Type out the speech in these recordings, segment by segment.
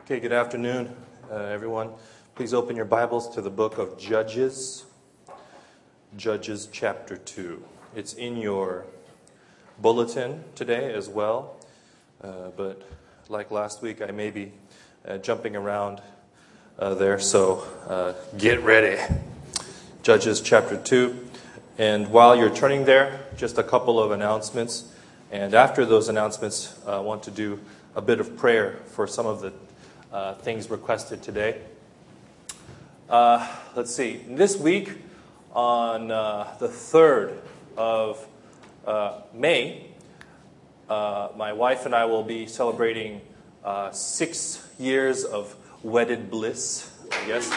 Okay, good afternoon, everyone. Please open your Bibles to the book of Judges, Judges chapter 2. It's in your bulletin today as well, but like last week, I may be jumping around there, so get ready. Judges chapter 2. And while you're turning there, just a couple of announcements. And after those announcements, I want to do a bit of prayer for some of the things requested today. Let's see. This week, on the 3rd of May, my wife and I will be celebrating 6 years of wedded bliss, I guess.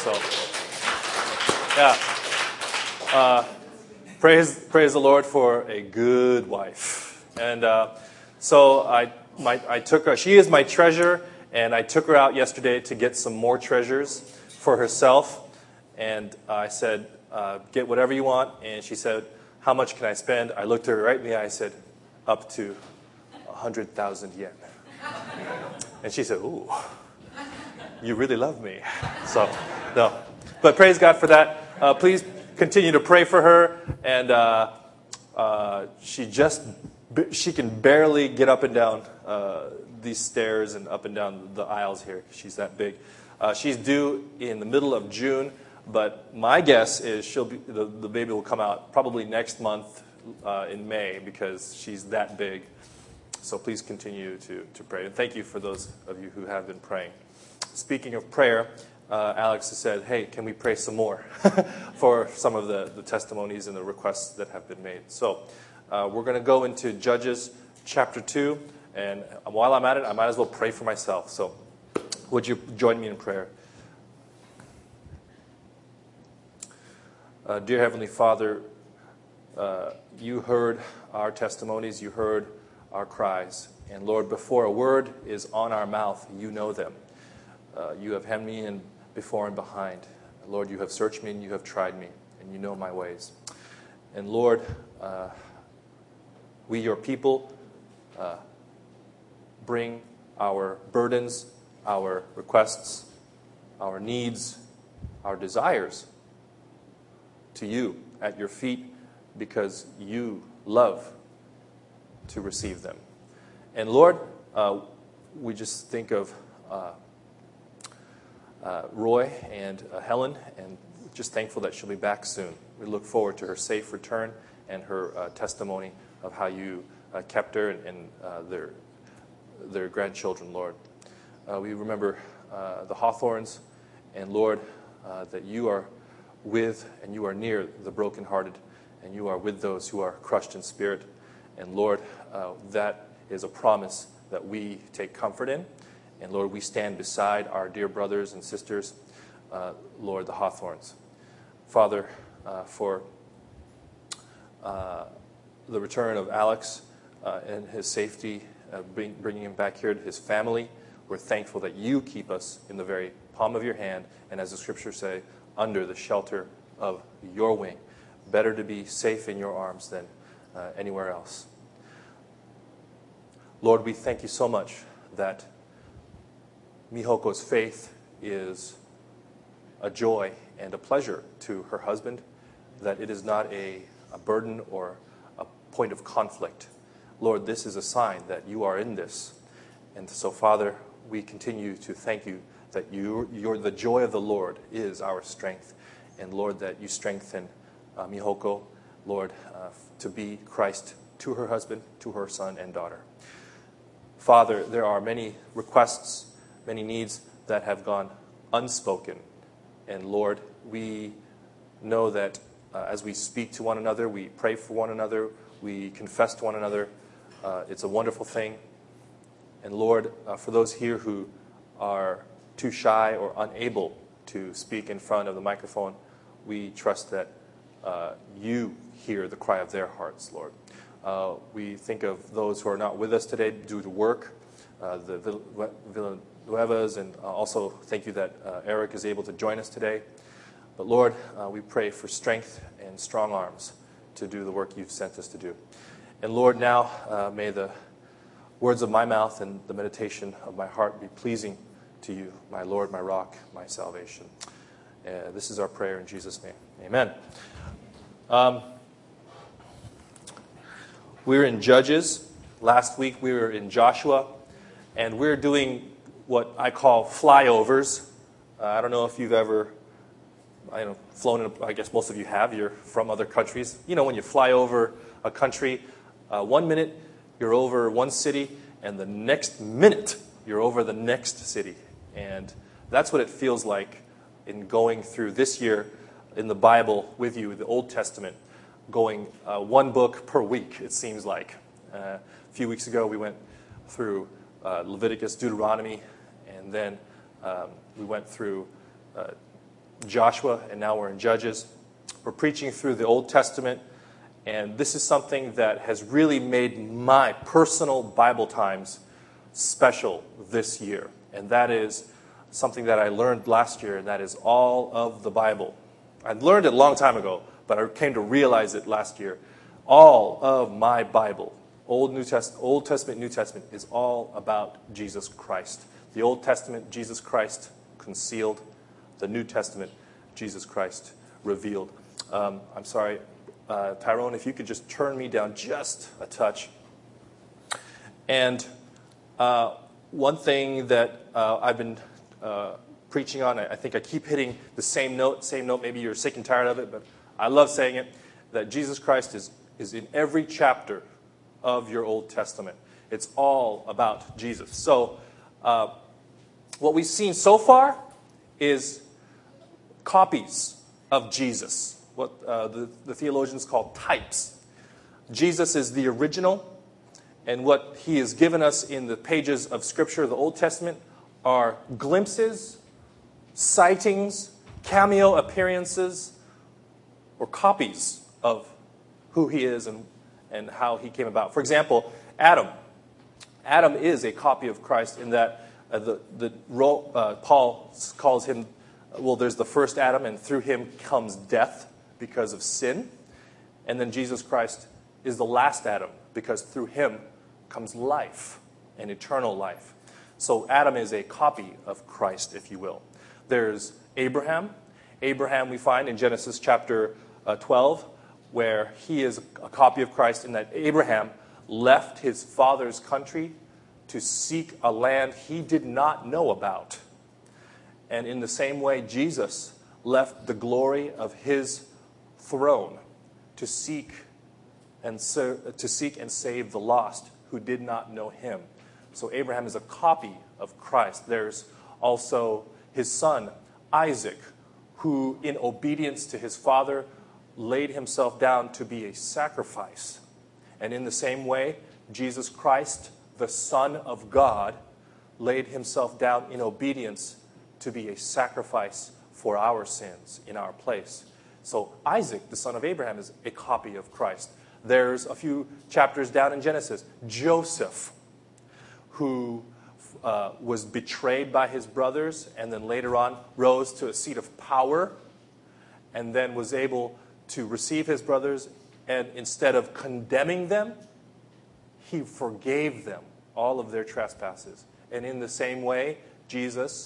Praise the Lord for a good wife. And so I took her. She is my treasure. And I took her out yesterday to get some more treasures for herself. And I said, get whatever you want. And she said, how much can I spend? I looked her right in the eye. I said, up to 100,000 yen. And she said, ooh, you really love me. So, no. But praise God for that. Please continue to pray for her. And she can barely get up and down these stairs and up and down the aisles here. She's that big. She's due in the middle of June, but my guess is the baby will come out probably next month in May because she's that big. So please continue to pray. And thank you for those of you who have been praying. Speaking of prayer, Alex has said, hey, can we pray some more for some of the testimonies and the requests that have been made. So we're going to go into Judges chapter 2. And while I'm at it, I might as well pray for myself. So would you join me in prayer? Dear Heavenly Father, you heard our testimonies, you heard our cries. And Lord, before a word is on our mouth, you know them. You have hemmed me in before and behind. Lord, you have searched me and you have tried me, and you know my ways. And Lord, we, your people, bring our burdens, our requests, our needs, our desires to you at your feet because you love to receive them. And Lord, we just think of Roy and Helen, and just thankful that she'll be back soon. We look forward to her safe return and her testimony of how you kept her and their grandchildren, Lord. We remember the Hawthorns, and Lord, that you are with and you are near the brokenhearted, and you are with those who are crushed in spirit. And Lord, that is a promise that we take comfort in. And Lord, we stand beside our dear brothers and sisters, Lord, the Hawthorns. Father, for the return of Alex and his safety, bringing him back here to his family, we're thankful that you keep us in the very palm of your hand, and as the scriptures say, under the shelter of your wing. Better to be safe in your arms than anywhere else. Lord, we thank you so much that Mihoko's faith is a joy and a pleasure to her husband, that it is not a burden or a point of conflict. Lord, this is a sign that you are in this. And so, Father, we continue to thank you that you're the joy of the Lord is our strength. And Lord, that you strengthen Mihoko, Lord, to be Christ to her husband, to her son and daughter. Father, there are many requests, many needs that have gone unspoken. And Lord, we know that as we speak to one another, we pray for one another, we confess to one another, it's a wonderful thing. And Lord, for those here who are too shy or unable to speak in front of the microphone, we trust that you hear the cry of their hearts, Lord. We think of those who are not with us today due to work, the Villanuevas, and also thank you that Eric is able to join us today. But Lord, we pray for strength and strong arms to do the work you've sent us to do. And Lord, now may the words of my mouth and the meditation of my heart be pleasing to you, my Lord, my rock, my salvation. This is our prayer in Jesus' name. Amen. We're in Judges. Last week we were in Joshua, and we're doing what I call flyovers. I don't know if you've ever flown in, I guess most of you have. You're from other countries. You know, when you fly over a country, 1 minute you're over one city, and the next minute you're over the next city. And that's what it feels like in going through this year in the Bible with you, the Old Testament, going one book per week, it seems like. A few weeks ago we went through Leviticus, Deuteronomy, and then we went through Joshua, and now we're in Judges. We're preaching through the Old Testament, and this is something that has really made my personal Bible times special this year. And that is something that I learned last year, and that is all of the Bible. I learned it a long time ago, but I came to realize it last year. All of my Bible, Old Testament, New Testament, is all about Jesus Christ. The Old Testament, Jesus Christ concealed. The New Testament, Jesus Christ revealed. I'm sorry, Tyrone, if you could just turn me down just a touch. And one thing that I've been preaching on, I think I keep hitting the same note. Maybe you're sick and tired of it, but I love saying it, that Jesus Christ is in every chapter of your Old Testament. It's all about Jesus. So what we've seen so far is copies of Jesus, what the theologians call types. Jesus is the original, and what he has given us in the pages of Scripture, the Old Testament, are glimpses, sightings, cameo appearances, or copies of who he is and how he came about. For example, Adam. Adam is a copy of Christ in that Paul calls him, there's the first Adam, and through him comes death because of sin. And then Jesus Christ is the last Adam, because through him comes life and eternal life. So Adam is a copy of Christ, if you will. There's Abraham. Abraham we find in Genesis chapter 12, where he is a copy of Christ in that Abraham left his father's country to seek a land he did not know about. And in the same way, Jesus left the glory of his throne to seek and save the lost who did not know him. So Abraham is a copy of Christ. There's also his son, Isaac, who in obedience to his father laid himself down to be a sacrifice. And in the same way, Jesus Christ, the Son of God, laid himself down in obedience to be a sacrifice for our sins in our place. So Isaac, the son of Abraham, is a copy of Christ. There's a few chapters down in Genesis, Joseph, who was betrayed by his brothers and then later on rose to a seat of power and then was able to receive his brothers, and instead of condemning them, he forgave them all of their trespasses. And in the same way, Jesus,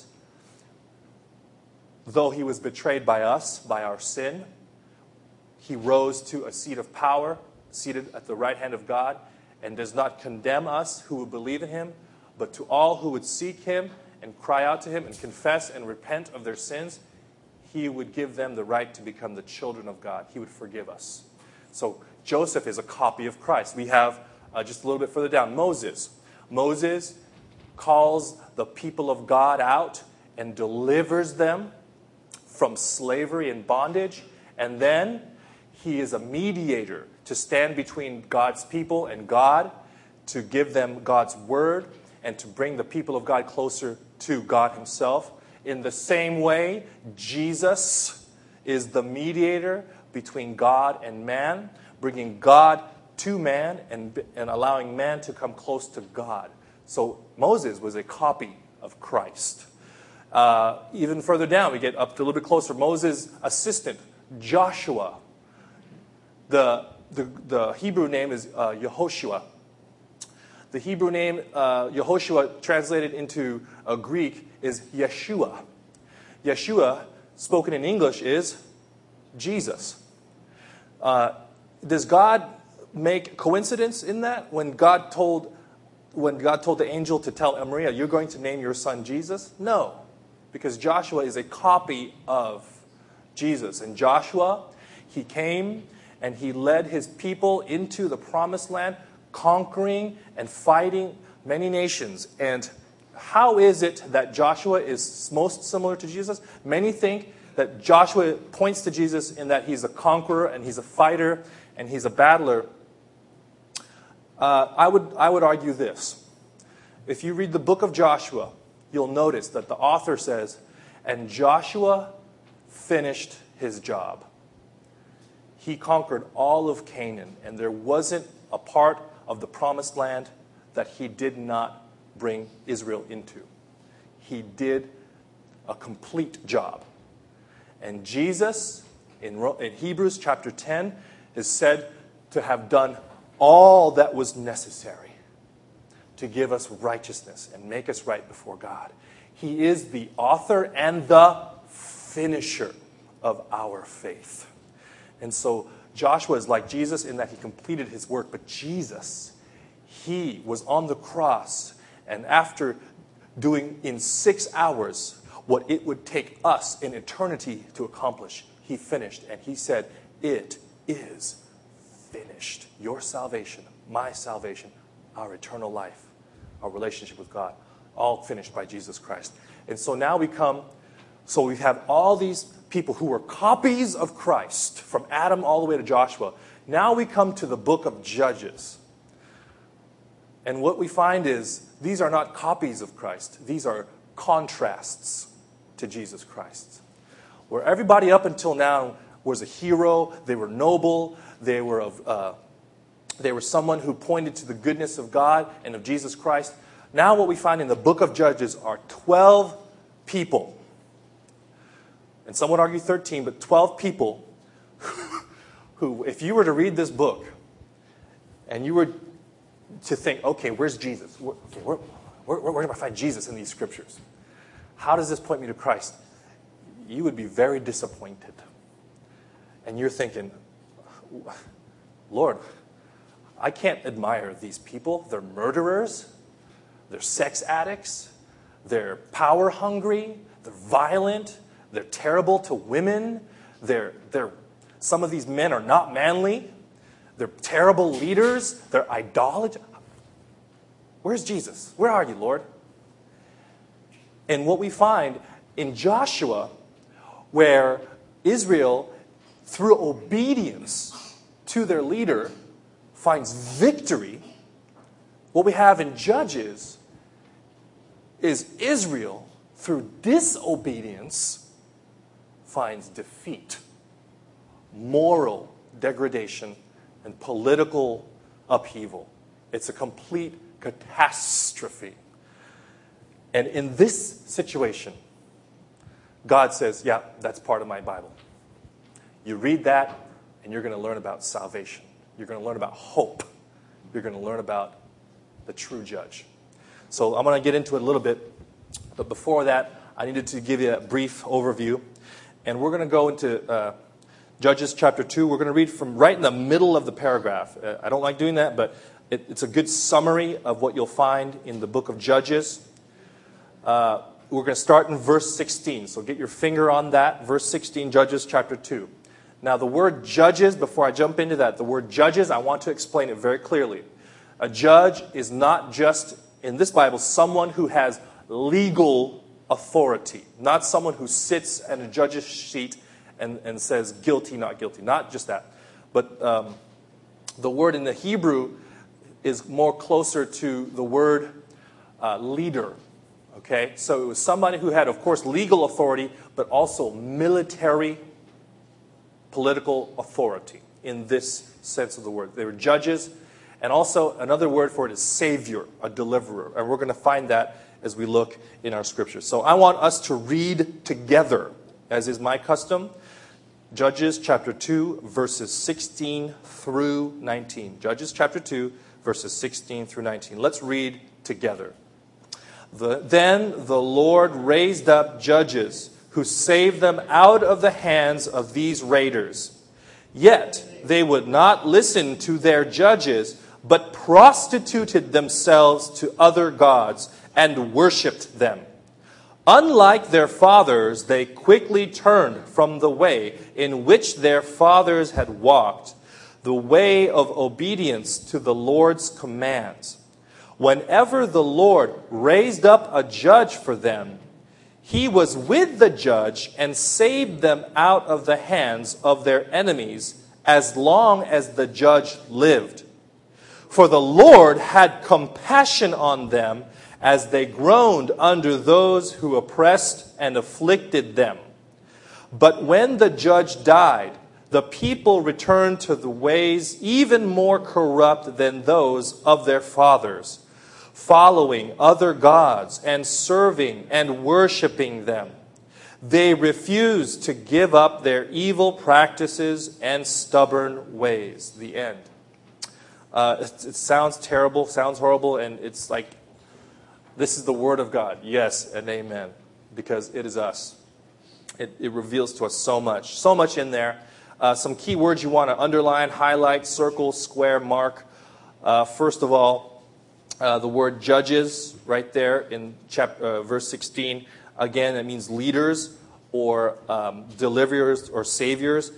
though he was betrayed by us, by our sin, he rose to a seat of power, seated at the right hand of God, and does not condemn us who would believe in him, but to all who would seek him and cry out to him and confess and repent of their sins, he would give them the right to become the children of God. He would forgive us. So Joseph is a copy of Christ. We have, just a little bit further down, Moses. Moses calls the people of God out and delivers them from slavery and bondage. And then he is a mediator to stand between God's people and God, to give them God's word, and to bring the people of God closer to God himself. In the same way, Jesus is the mediator between God and man, bringing God to man and allowing man to come close to God. So Moses was a copy of Christ. Even further down, we get up to a little bit closer. Moses' assistant, Joshua. The Hebrew name is Yehoshua. The Hebrew name Yehoshua, translated into Greek, is Yeshua. Yeshua, spoken in English, is Jesus. Does God make coincidence in that? When God told the angel to tell Maria, you're going to name your son Jesus? No, because Joshua is a copy of Jesus. And Joshua, he came and he led his people into the promised land, conquering and fighting many nations. And how is it that Joshua is most similar to Jesus? Many think that Joshua points to Jesus in that he's a conqueror and he's a fighter and he's a battler. I would argue this. If you read the book of Joshua, you'll notice that the author says, and Joshua finished his job. He conquered all of Canaan, and there wasn't a part of the promised land that he did not bring Israel into. He did a complete job. And Jesus, in Hebrews chapter 10, is said to have done all that was necessary to give us righteousness and make us right before God. He is the author and the finisher of our faith. And so Joshua is like Jesus in that he completed his work. But Jesus, he was on the cross, and after doing in 6 hours what it would take us in eternity to accomplish, he finished. And he said, it is finished. Your salvation, my salvation, our eternal life, our relationship with God, all finished by Jesus Christ. And so now we have all these people who were copies of Christ, from Adam all the way to Joshua. Now we come to the book of Judges. And what we find is these are not copies of Christ. These are contrasts to Jesus Christ. Where everybody up until now was a hero, they were noble, they were someone who pointed to the goodness of God and of Jesus Christ. Now what we find in the book of Judges are 12 people. And some would argue 13, but 12 people who, if you were to read this book and you were to think, okay, where's Jesus? Where do I find Jesus in these scriptures? How does this point me to Christ? You would be very disappointed. And you're thinking, Lord, I can't admire these people. They're murderers. They're sex addicts. They're power hungry. They're violent. They're terrible to women. Some of these men are not manly. They're terrible leaders. They're idolaters. Where's Jesus? Where are you, Lord? And what we find in Joshua, where Israel, through obedience to their leader, finds victory, what we have in Judges is Israel, through disobedience, finds defeat, moral degradation, and political upheaval. It's a complete catastrophe. And in this situation, God says, yeah, that's part of my Bible. You read that, and you're going to learn about salvation. You're going to learn about hope. You're going to learn about the true judge. So I'm going to get into it a little bit. But before that, I needed to give you a brief overview. And we're going to go into Judges chapter 2. We're going to read from right in the middle of the paragraph. I don't like doing that, but it's a good summary of what you'll find in the book of Judges. We're going to start in verse 16. So get your finger on that. Verse 16, Judges chapter 2. Now the word judges, before I jump into that, the word judges, I want to explain it very clearly. A judge is not just, in this Bible, someone who has legal authority. Not someone who sits at a judge's seat and says guilty, not guilty. Not just that. But the word in the Hebrew is more closer to the word leader. Okay? So it was somebody who had, of course, legal authority, but also military, political authority in this sense of the word. They were judges. And also another word for it is savior, a deliverer. And we're going to find that as we look in our scriptures. So I want us to read together, as is my custom, Judges chapter 2, verses 16 through 19. Judges chapter 2, verses 16 through 19. Let's read together. Then the Lord raised up judges who saved them out of the hands of these raiders. Yet they would not listen to their judges, but prostituted themselves to other gods and worshipped them. Unlike their fathers, they quickly turned from the way in which their fathers had walked, the way of obedience to the Lord's commands. Whenever the Lord raised up a judge for them, he was with the judge and saved them out of the hands of their enemies as long as the judge lived. For the Lord had compassion on them as they groaned under those who oppressed and afflicted them. But when the judge died, the people returned to the ways even more corrupt than those of their fathers, following other gods and serving and worshiping them. They refused to give up their evil practices and stubborn ways. The end. It sounds terrible, sounds horrible, and it's like, this is the Word of God. Yes and amen. Because it is us. It reveals to us so much in there. Some key words you want to underline, highlight, circle, square, mark. First of all, the word judges right there in verse 16. Again, it means leaders or deliverers or saviors.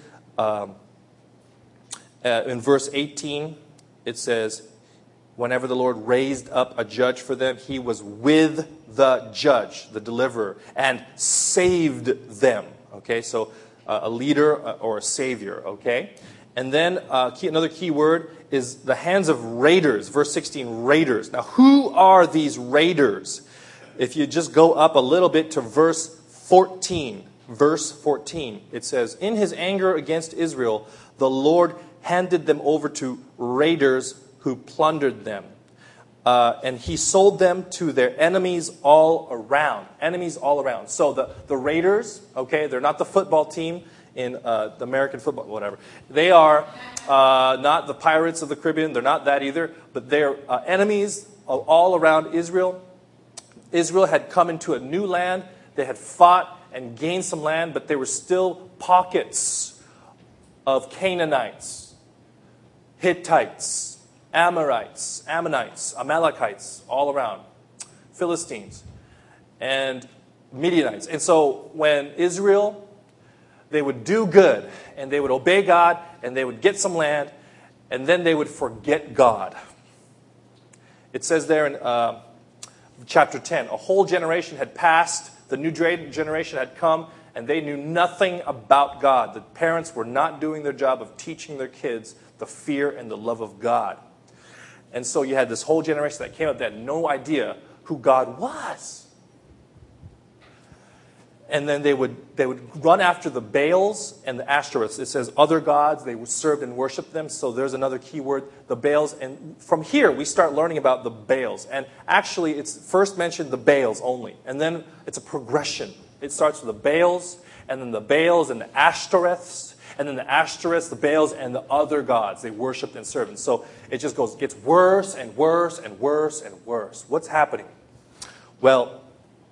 In verse 18, it says, whenever the Lord raised up a judge for them, he was with the judge, the deliverer, and saved them. Okay, so a leader or a savior. Okay, and then another key word is the hands of raiders. Verse 16, raiders. Now, who are these raiders? If you just go up a little bit to verse 14, it says, in his anger against Israel, the Lord handed them over to raiders who plundered them. And he sold them to their enemies all around. Enemies all around. So the Raiders, okay, they're not the football team in the American football, whatever. They are not the Pirates of the Caribbean. They're not that either. But they're enemies all around Israel. Israel had come into a new land. They had fought and gained some land, but there were still pockets of Canaanites, Hittites, Amorites, Ammonites, Amalekites, all around, Philistines, and Midianites. And so when Israel, they would do good, and they would obey God, and they would get some land, and then they would forget God. It says there in chapter 10, a whole generation had passed, the new generation had come, and they knew nothing about God. The parents were not doing their job of teaching their kids the fear and the love of God. And so you had this whole generation that came up that had no idea who God was. And then they would run after the Baals and the Ashtoreths. It says other gods, they served and worshiped them. So there's another key word, the Baals. And from here, we start learning about the Baals. And actually, it's first mentioned the Baals only. And then it's a progression. It starts with the Baals, and then the Baals and the Ashtoreths, and then the Ashtoreths, the Baals, and the other gods they worshipped and served. And so it just gets worse and worse and worse and worse. What's happening? Well,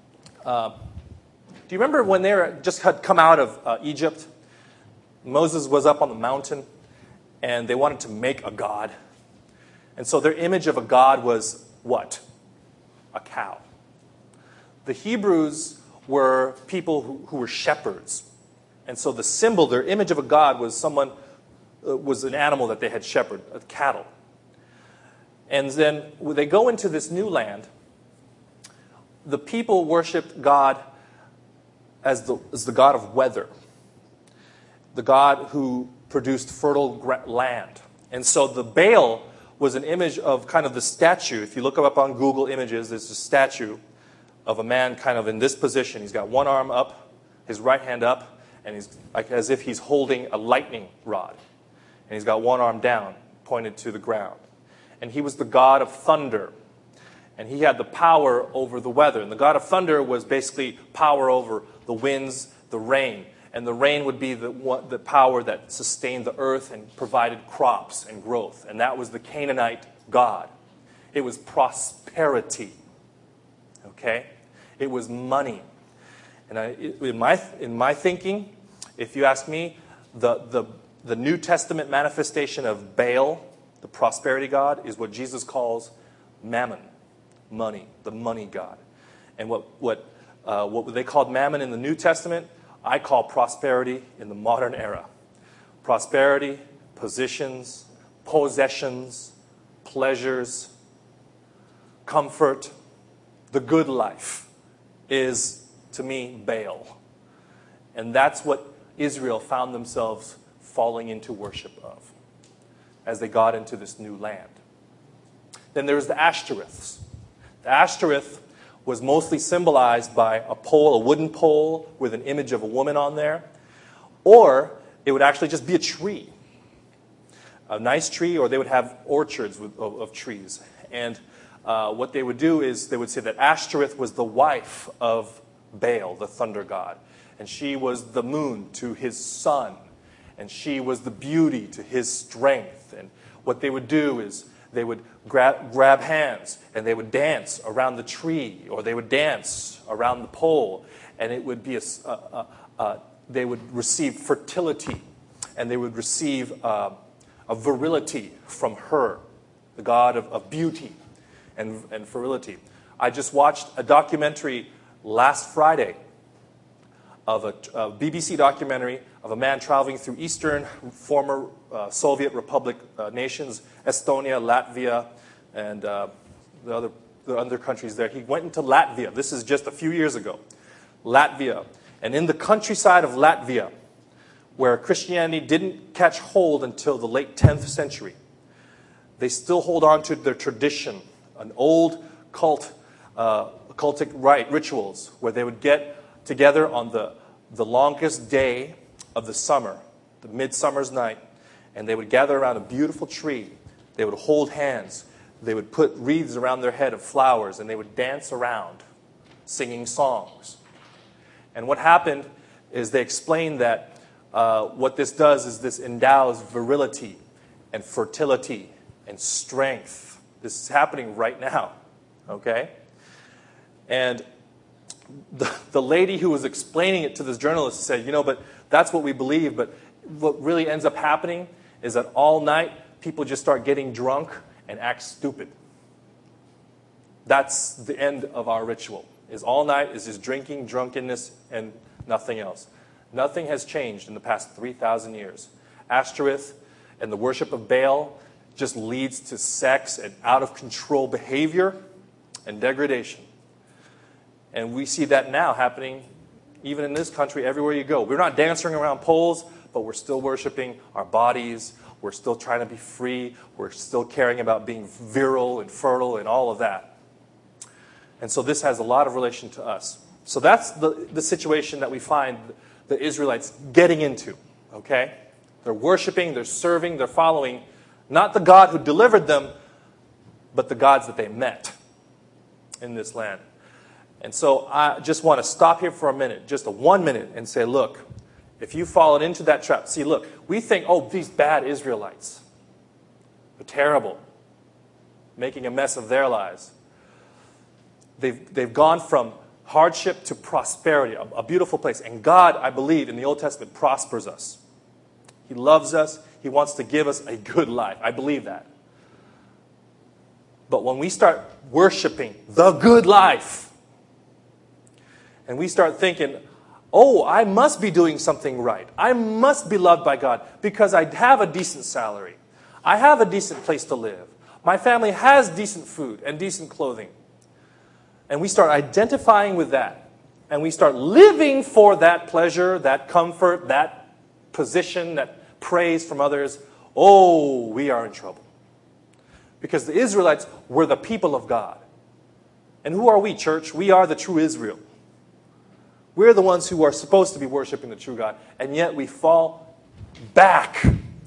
do you remember when they just had come out of Egypt? Moses was up on the mountain, and they wanted to make a god. And so their image of a god was what? A cow. The Hebrews were people who were shepherds. And so the symbol, their image of a god was was an animal that they had shepherded, a cattle. And then when they go into this new land, the people worshipped God as the God of weather, the God who produced fertile land. And so the Baal was an image of kind of the statue. If you look up on Google Images, there's a statue of a man kind of in this position. He's got one arm up, his right hand up, and he's like as if he's holding a lightning rod. And he's got one arm down, pointed to the ground. And he was the god of thunder. And he had the power over the weather. And the god of thunder was basically power over the winds, the rain. And the rain would be the power that sustained the earth and provided crops and growth. And that was the Canaanite God. It was prosperity. Okay? It was money. And in my thinking, if you ask me, the New Testament manifestation of Baal, the prosperity god, is what Jesus calls mammon, money, the money god. And what they called mammon in the New Testament, I call prosperity in the modern era. Prosperity, positions, possessions, pleasures, comfort, the good life is, to me, Baal. And that's what Israel found themselves falling into worship of as they got into this new land. Then there's the Ashtoreths. The Ashtoreth was mostly symbolized by a pole, a wooden pole with an image of a woman on there. Or it would actually just be a tree. A nice tree, or they would have orchards of trees. And what they would do is they would say that Ashtoreth was the wife of Baal, the thunder god. And she was the moon to his sun. And she was the beauty to his strength. And what they would do is they would grab hands and they would dance around the tree, or they would dance around the pole. And it would be they would receive fertility, and they would receive a virility from her, the god of beauty and virility. I just watched a documentary last Friday of a BBC documentary of a man traveling through Eastern former Soviet Republic nations, Estonia, Latvia, and the other countries there. He went into Latvia. This is just a few years ago. Latvia. And in the countryside of Latvia, where Christianity didn't catch hold until the late 10th century, they still hold on to their tradition, an old cultic rituals, where they would get together on the longest day of the summer, the midsummer's night, and they would gather around a beautiful tree. They would hold hands. They would put wreaths around their head of flowers, and they would dance around, singing songs. And what happened is they explained that what this does is this endows virility and fertility and strength. This is happening right now, okay? And the lady who was explaining it to this journalist said, but that's what we believe, but what really ends up happening is that all night people just start getting drunk and act stupid. That's the end of our ritual. Is all night is just drinking, drunkenness, and nothing else. Nothing has changed in the past 3,000 years. Ashtoreth and the worship of Baal just leads to sex and out-of-control behavior and degradation. And we see that now happening even in this country, everywhere you go. We're not dancing around poles, but we're still worshiping our bodies. We're still trying to be free. We're still caring about being virile and fertile and all of that. And so this has a lot of relation to us. So that's the situation that we find the Israelites getting into, okay? They're worshiping, they're serving, they're following not the God who delivered them, but the gods that they met in this land. And so I just want to stop here for a minute, just 1 minute, and say, look, if you've fallen into that trap, see, look, we think, these bad Israelites, they're terrible, making a mess of their lives. They've gone from hardship to prosperity, a beautiful place. And God, I believe, in the Old Testament, prospers us. He loves us. He wants to give us a good life. I believe that. But when we start worshiping the good life, and we start thinking, I must be doing something right. I must be loved by God because I have a decent salary. I have a decent place to live. My family has decent food and decent clothing. And we start identifying with that. And we start living for that pleasure, that comfort, that position, that praise from others. We are in trouble. Because the Israelites were the people of God. And who are we, church? We are the true Israel. We're the ones who are supposed to be worshiping the true God. And yet we fall back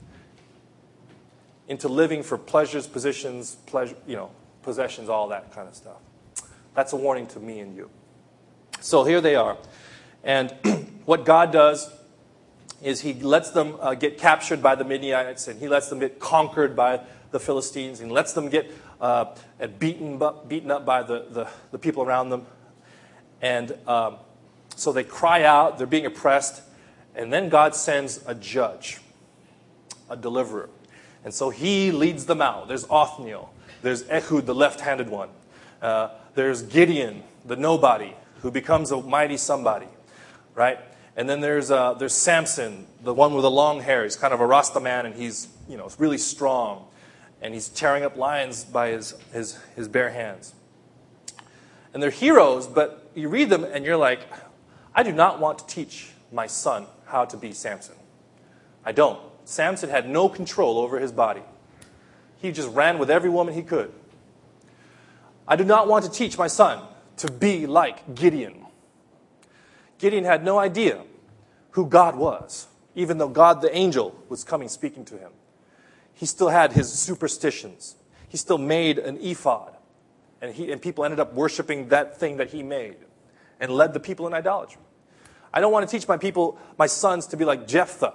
into living for pleasures, possessions, all that kind of stuff. That's a warning to me and you. So here they are. And what God does is He lets them get captured by the Midianites, and He lets them get conquered by the Philistines and lets them get beaten up by the people around them. And so they cry out, they're being oppressed, and then God sends a judge, a deliverer. And so he leads them out. There's Othniel, there's Ehud, the left-handed one. There's Gideon, the nobody, who becomes a mighty somebody, right? And then there's Samson, the one with the long hair. He's kind of a Rasta man, and he's really strong, and he's tearing up lions by his bare hands. And they're heroes, but you read them and you're like, I do not want to teach my son how to be Samson. I don't. Samson had no control over his body. He just ran with every woman he could. I do not want to teach my son to be like Gideon. Gideon had no idea who God was, even though God, the angel, was coming speaking to him. He still had his superstitions. He still made an ephod. And people ended up worshiping that thing that he made and led the people in idolatry. I don't want to teach my sons to be like Jephthah,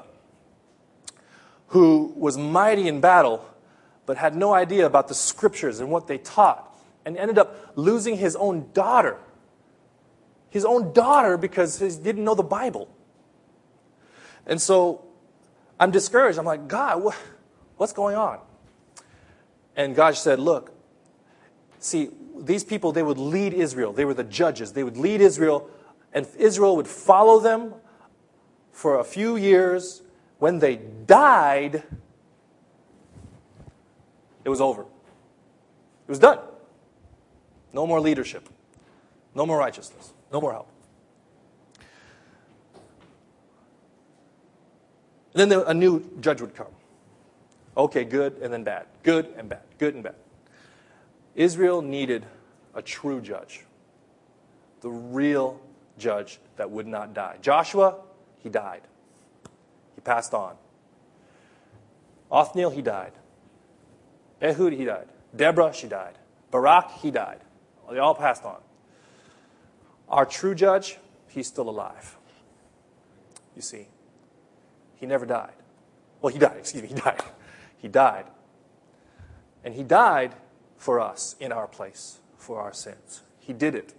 who was mighty in battle, but had no idea about the scriptures and what they taught, and ended up losing his own daughter. His own daughter because he didn't know the Bible. And so I'm discouraged. I'm like, God, what's going on? And God said, look, see, these people, they would lead Israel. They were the judges. They would lead Israel, and Israel would follow them for a few years. When they died, it was over. It was done. No more leadership. No more righteousness. No more help. And then a new judge would come. Okay, good and then bad. Good and bad. Good and bad. Israel needed a true judge. The real judge that would not die. Joshua, he died. He passed on. Othniel, he died. Ehud, he died. Deborah, she died. Barak, he died. They all passed on. Our true judge, he's still alive. You see. He never died. Well, he died. Excuse me. He died. He died. And he died for us in our place, for our sins. He did it.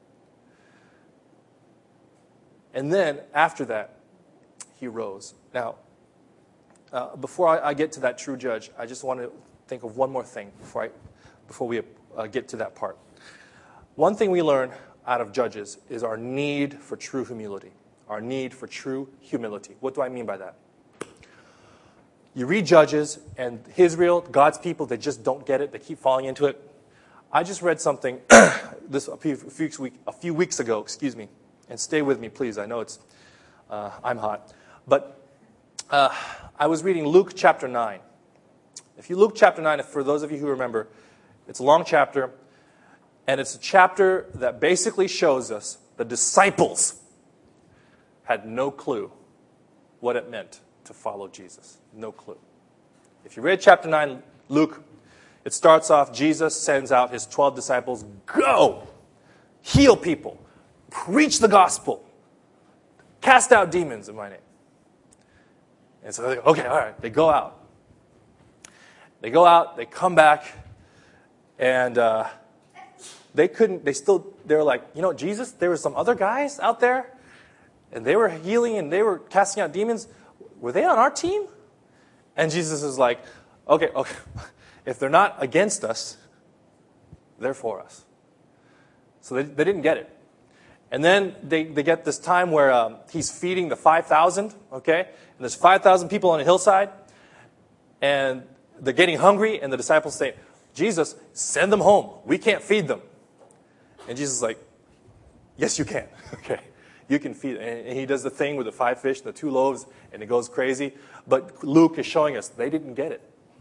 And then, after that, he rose. Now, before I get to that true judge, I just want to think of one more thing before we get to that part. One thing we learn out of Judges is our need for true humility. Our need for true humility. What do I mean by that? You read Judges, and Israel, God's people, they just don't get it. They keep falling into it. I just read something a few weeks ago, and stay with me, please. I know I'm hot. But I was reading Luke chapter 9. If you Luke chapter 9, for those of you who remember, it's a long chapter, and it's a chapter that basically shows us the disciples had no clue what it meant to follow Jesus. No clue. If you read chapter 9, Luke, it starts off, Jesus sends out his 12 disciples, go, heal people, preach the gospel, cast out demons in my name. And so they go, okay, all right, they go out. They go out, they come back, and they were like, Jesus, there were some other guys out there, and they were healing and they were casting out demons. Were they on our team? And Jesus is like, okay. If they're not against us, they're for us. So they didn't get it. And then they get this time where he's feeding the 5,000, okay? And there's 5,000 people on a hillside, and they're getting hungry, and the disciples say, Jesus, send them home. We can't feed them. And Jesus is like, yes, you can. Okay. You can feed. And he does the thing with the 5 fish and the 2 loaves, and it goes crazy. But Luke is showing us they didn't get it.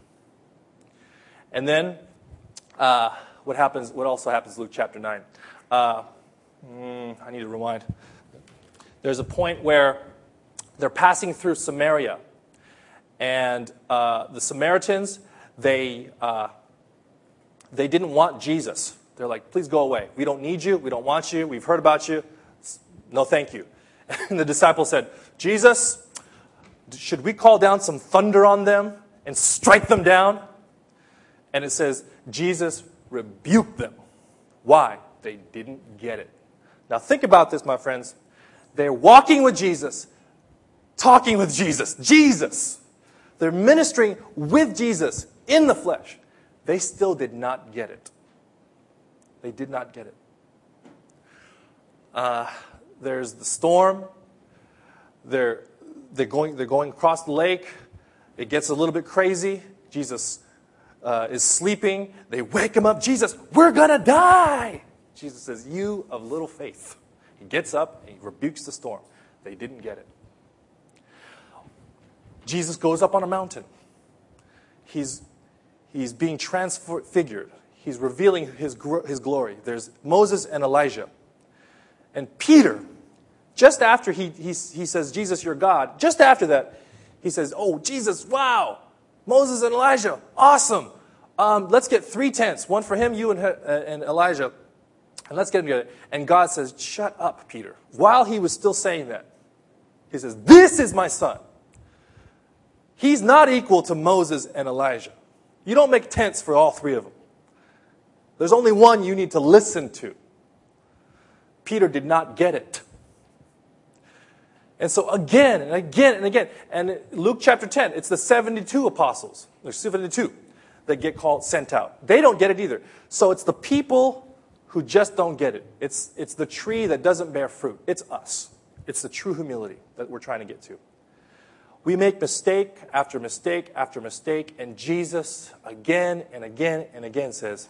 And then what also happens in Luke chapter 9? I need to rewind. There's a point where they're passing through Samaria. And the Samaritans, they didn't want Jesus. They're like, please go away. We don't need you. We don't want you. We've heard about you. No, thank you. And the disciples said, Jesus, should we call down some thunder on them and strike them down? And it says, Jesus rebuked them. Why? They didn't get it. Now think about this, my friends. They're walking with Jesus, talking with Jesus. Jesus. They're ministering with Jesus in the flesh. They still did not get it. They did not get it. There's the storm. They're going across the lake. It gets a little bit crazy. Jesus is sleeping. They wake him up. Jesus, we're going to die. Jesus says, you of little faith. He gets up and he rebukes the storm. They didn't get it. Jesus goes up on a mountain. He's being transfigured. He's revealing his glory. There's Moses and Elijah. And Peter, just after he says, Jesus, you're God, just after that, he says, oh, Jesus, wow, Moses and Elijah, awesome. Let's get 3 tents, one for him, you, and Elijah, and let's get them together. And God says, shut up, Peter. While he was still saying that, he says, this is my son. He's not equal to Moses and Elijah. You don't make tents for all 3 of them. There's only one you need to listen to. Peter did not get it. And so again and again and again, and Luke chapter 10, it's the 72 apostles. There's 72 that get sent out. They don't get it either. So it's the people who just don't get it. It's the tree that doesn't bear fruit. It's us. It's the true humility that we're trying to get to. We make mistake after mistake after mistake, and Jesus again and again and again says,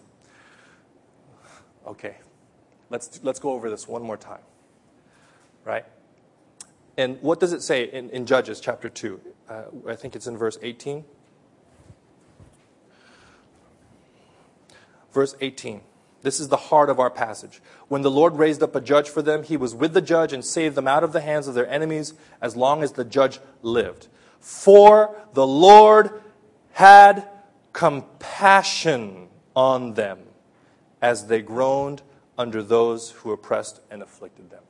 okay, let's go over this one more time. Right? And what does it say in Judges chapter 2? I think it's in verse 18. Verse 18. This is the heart of our passage. When the Lord raised up a judge for them, he was with the judge and saved them out of the hands of their enemies as long as the judge lived. For the Lord had compassion on them as they groaned under those who oppressed and afflicted them.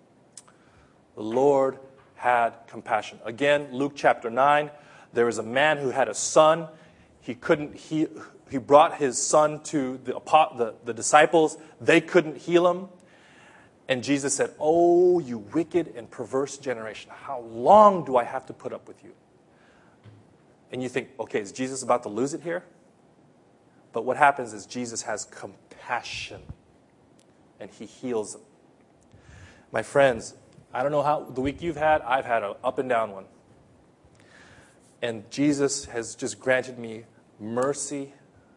The Lord had compassion. Again, Luke chapter 9, there was a man who had a son. He brought his son to the disciples. They couldn't heal him. And Jesus said, oh, you wicked and perverse generation, how long do I have to put up with you? And you think, okay, is Jesus about to lose it here? But what happens is Jesus has compassion, and he heals them. My friends, I don't know how the week you've had, I've had an up and down one. And Jesus has just granted me mercy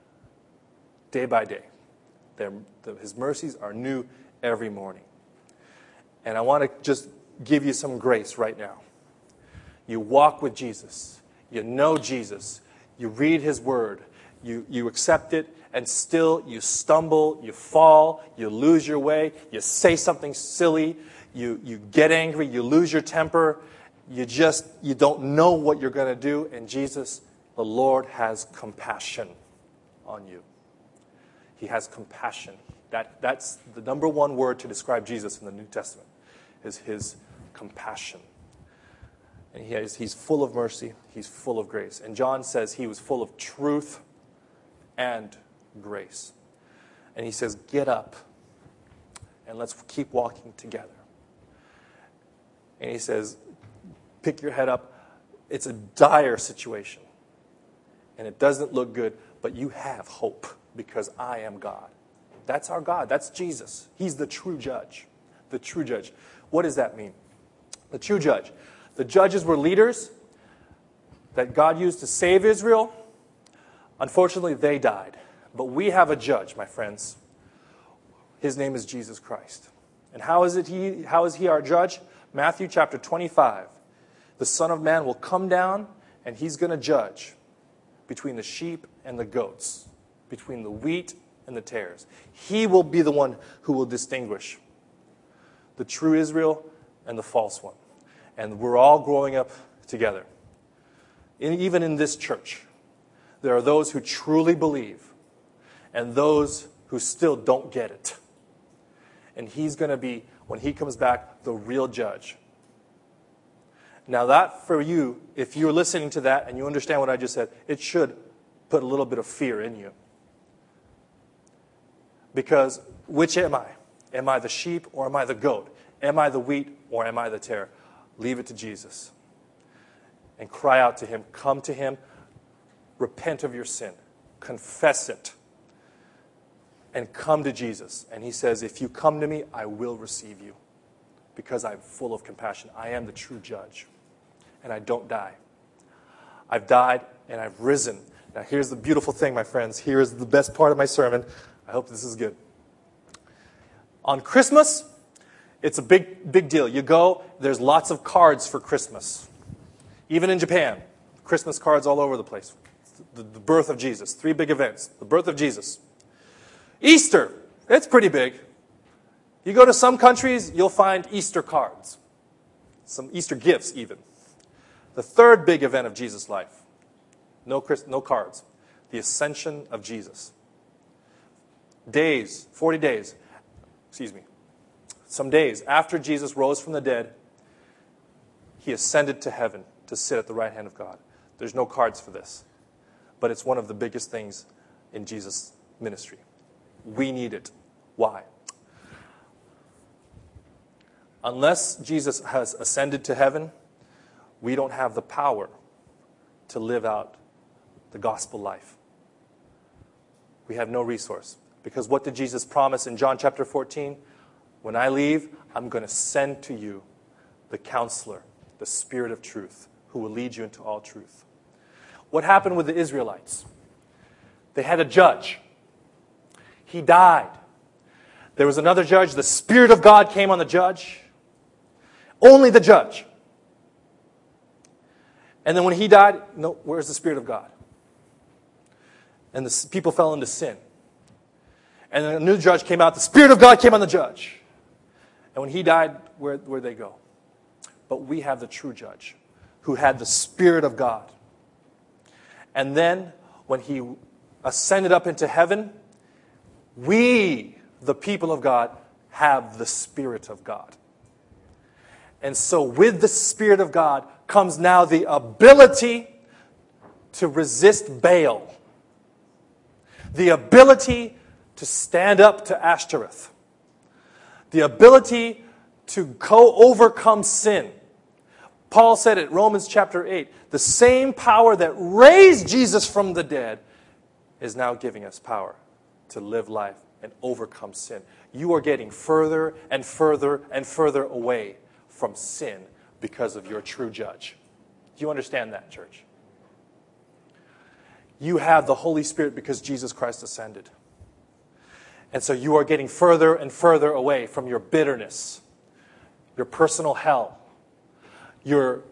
day by day. His mercies are new every morning. And I want to just give you some grace right now. You walk with Jesus. You know Jesus. You read his word. You accept it, and still you stumble, you fall, you lose your way, you say something silly, you get angry, you lose your temper, you don't know what you're going to do, and Jesus, the Lord, has compassion on you. He has compassion. That's the number one word to describe Jesus in the New Testament, is his compassion. And he's full of mercy, he's full of grace. And John says he was full of truth and grace. And he says, get up and let's keep walking together. And he says, pick your head up. It's a dire situation. And it doesn't look good, but you have hope because I am God. That's our God. That's Jesus. He's the true judge. The true judge. What does that mean? The true judge. The judges were leaders that God used to save Israel. Unfortunately, they died. But we have a judge, my friends. His name is Jesus Christ. And how is he our judge? Matthew chapter 25. The Son of Man will come down and he's going to judge between the sheep and the goats, between the wheat and the tares. He will be the one who will distinguish the true Israel and the false one. And we're all growing up together. Even in this church, there are those who truly believe and those who still don't get it. And he's going to be, when he comes back, the real judge. Now that for you, if you're listening to that and you understand what I just said, it should put a little bit of fear in you. Because which am I? Am I the sheep or am I the goat? Am I the wheat or am I the tare? Leave it to Jesus. And cry out to Him. Come to Him. Repent of your sin. Confess it. And come to Jesus. And He says, if you come to me, I will receive you. Because I'm full of compassion. I am the true judge. And I don't die. I've died and I've risen. Now here's the beautiful thing, my friends. Here's the best part of my sermon. I hope this is good. On Christmas, it's a big deal. You go, there's lots of cards for Christmas. Even in Japan, Christmas cards all over the place. The birth of Jesus. 3 big events. The birth of Jesus. Easter, it's pretty big. You go to some countries, you'll find Easter cards. Some Easter gifts even. The 3rd big event of Jesus' life. No cards. The ascension of Jesus. 40 days, some days after Jesus rose from the dead, He ascended to heaven to sit at the right hand of God. There's no cards for this. But it's one of the biggest things in Jesus' ministry. We need it. Why? Unless Jesus has ascended to heaven, we don't have the power to live out the gospel life. We have no resource. Because what did Jesus promise in John chapter 14? When I leave, I'm going to send to you the counselor, the Spirit of truth, who will lead you into all truth. What happened with the Israelites? They had a judge. He died. There was another judge. The Spirit of God came on the judge. Only the judge. And then when he died, no, where's the Spirit of God? And the people fell into sin. And then a new judge came out. The Spirit of God came on the judge. And when he died, where'd they go? But we have the true judge who had the Spirit of God. And then when He ascended up into heaven, we, the people of God, have the Spirit of God. And so with the Spirit of God comes now the ability to resist Baal. The ability to stand up to Ashtoreth. The ability to overcome sin. Paul said it, Romans chapter 8, the same power that raised Jesus from the dead is now giving us power to live life and overcome sin. You are getting further and further and further away from sin because of your true judge. Do you understand that, church? You have the Holy Spirit because Jesus Christ ascended. And so you are getting further and further away from your bitterness, your personal hell, your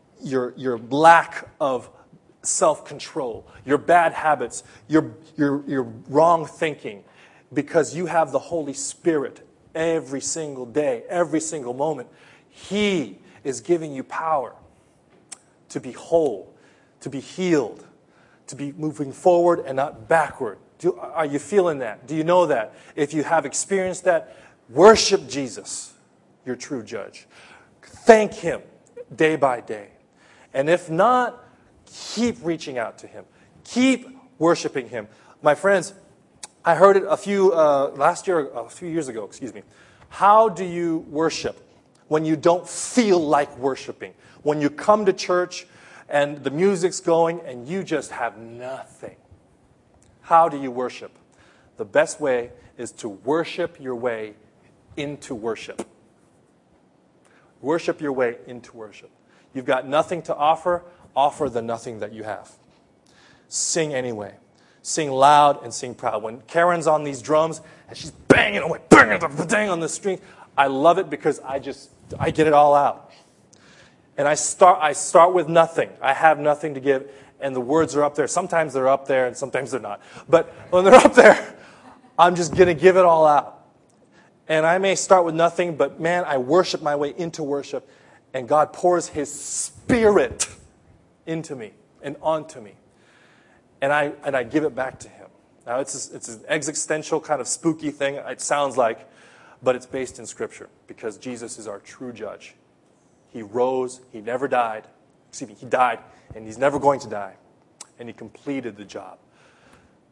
lack of self-control, your bad habits, your wrong thinking, because you have the Holy Spirit every single day, every single moment. He is giving you power to be whole, to be healed, to be moving forward and not backward. Are you feeling that? Do you know that? If you have experienced that, worship Jesus, your true judge. Thank Him day by day. And if not, keep reaching out to Him. Keep worshiping Him. My friends, I heard it a few years ago. How do you worship when you don't feel like worshiping? When you come to church and the music's going and you just have nothing. How do you worship? The best way is to worship your way into worship. Worship your way into worship. You've got nothing to offer the nothing that you have. Sing anyway. Sing loud and sing proud. When Karen's on these drums and she's banging away, banging on the string, I love it because I get it all out. And I start with nothing. I have nothing to give. And the words are up there. Sometimes they're up there and sometimes they're not. But when they're up there, I'm just going to give it all out. And I may start with nothing, but man, I worship my way into worship. And God pours His Spirit into me and onto me. And I give it back to Him. Now, it's an existential kind of spooky thing, it sounds like, but it's based in Scripture because Jesus is our true judge. He rose, He never died. He died, and He's never going to die. And He completed the job.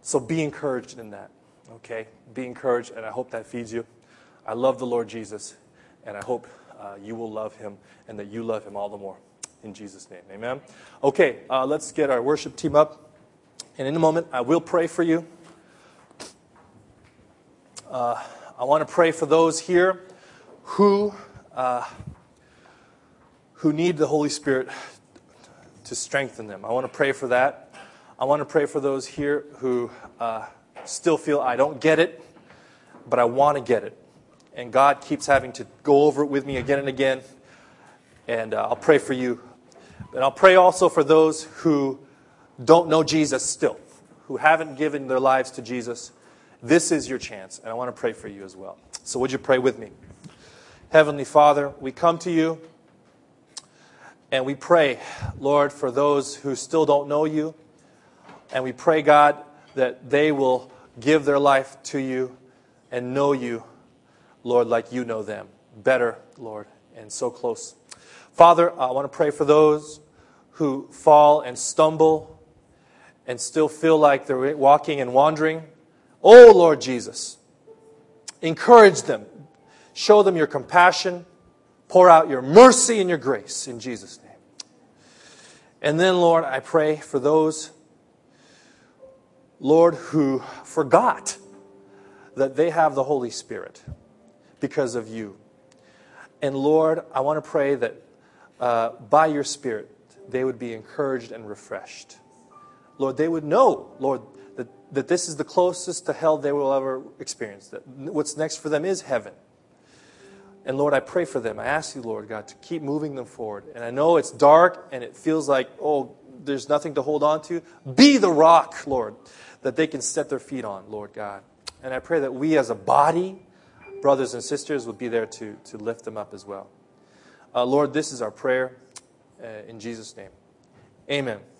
So be encouraged in that, okay? Be encouraged, and I hope that feeds you. I love the Lord Jesus, and I hope you will love him and that you love him all the more. In Jesus' name, amen? Okay, let's get our worship team up. And in a moment, I will pray for you. I want to pray for those here who need the Holy Spirit to strengthen them. I want to pray for that. I want to pray for those here who still feel, I don't get it, but I want to get it. And God keeps having to go over it with me again and again. And I'll pray for you. And I'll pray also for those who don't know Jesus still, who haven't given their lives to Jesus. This is your chance, and I want to pray for you as well. So would you pray with me? Heavenly Father, we come to you, and we pray, Lord, for those who still don't know you. And we pray, God, that they will give their life to you and know you, Lord, like you know them. Better, Lord, and so close. Father, I want to pray for those who fall and stumble and still feel like they're walking and wandering. Oh, Lord Jesus, encourage them. Show them your compassion. Pour out your mercy and your grace in Jesus' name. And then, Lord, I pray for those, Lord, who forgot that they have the Holy Spirit because of you. And Lord, I want to pray that by your Spirit, they would be encouraged and refreshed. Lord, they would know, Lord, that this is the closest to hell they will ever experience. That what's next for them is heaven. And Lord, I pray for them. I ask you, Lord God, to keep moving them forward. And I know it's dark and it feels like, oh, there's nothing to hold on to. Be the rock, Lord, that they can set their feet on, Lord God. And I pray that we as a body, brothers and sisters, will be there to lift them up as well. Lord, this is our prayer in Jesus' name. Amen.